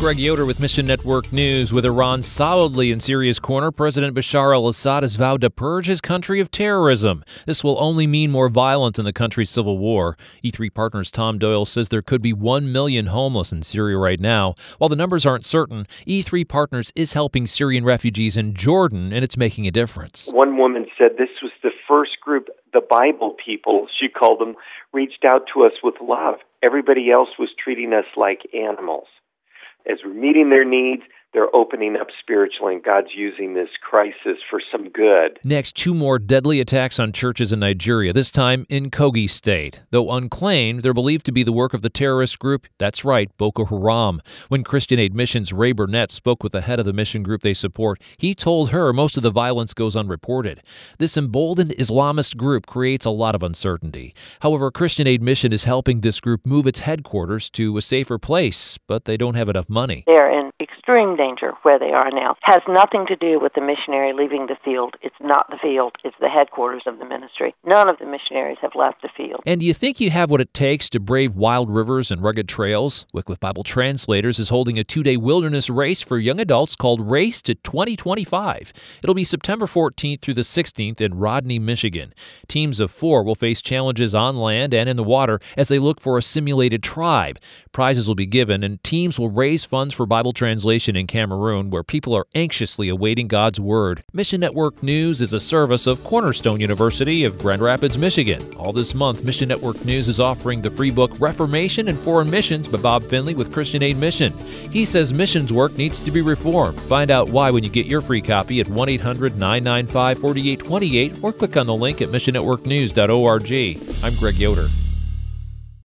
Greg Yoder with Mission Network News. With Iran solidly in Syria's corner, President Bashar al-Assad has vowed to purge his country of terrorism. This will only mean more violence in the country's civil war. E3 Partners' Tom Doyle says there could be 1 million homeless in Syria right now. While the numbers aren't certain, E3 Partners is helping Syrian refugees in Jordan, and it's making a difference. One woman said this was the first group, the Bible people, she called them, reached out to us with love. Everybody else was treating us like animals. As we're meeting their needs, they're opening up spiritually, and God's using this crisis for some good. Next, 2 more deadly attacks on churches in Nigeria, this time in Kogi State. Though unclaimed, they're believed to be the work of the terrorist group, that's right, Boko Haram. When Christian Aid Mission's Ray Burnett spoke with the head of the mission group they support, he told her most of the violence goes unreported. This emboldened Islamist group creates a lot of uncertainty. However, Christian Aid Mission is helping this group move its headquarters to a safer place, but they don't have enough money. They're in extreme danger where they are now. Has nothing to do with the missionary leaving the field. It's not the field. It's the headquarters of the ministry. None of the missionaries have left the field. And do you think you have what it takes to brave wild rivers and rugged trails? Wycliffe Bible Translators is holding a 2-day wilderness race for young adults called Race to 2025. It'll be September 14th through the 16th in Rodney, Michigan. Teams of 4 will face challenges on land and in the water as they look for a simulated tribe. Prizes will be given, and teams will raise funds for Bible translation in Cameroon, where people are anxiously awaiting God's Word. Mission Network News is a service of Cornerstone University of Grand Rapids, Michigan. All this month, Mission Network News is offering the free book Reformation and Foreign Missions by Bob Finley with Christian Aid Mission. He says missions work needs to be reformed. Find out why when you get your free copy at 1-800-995-4828 or click on the link at missionnetworknews.org. I'm Greg Yoder.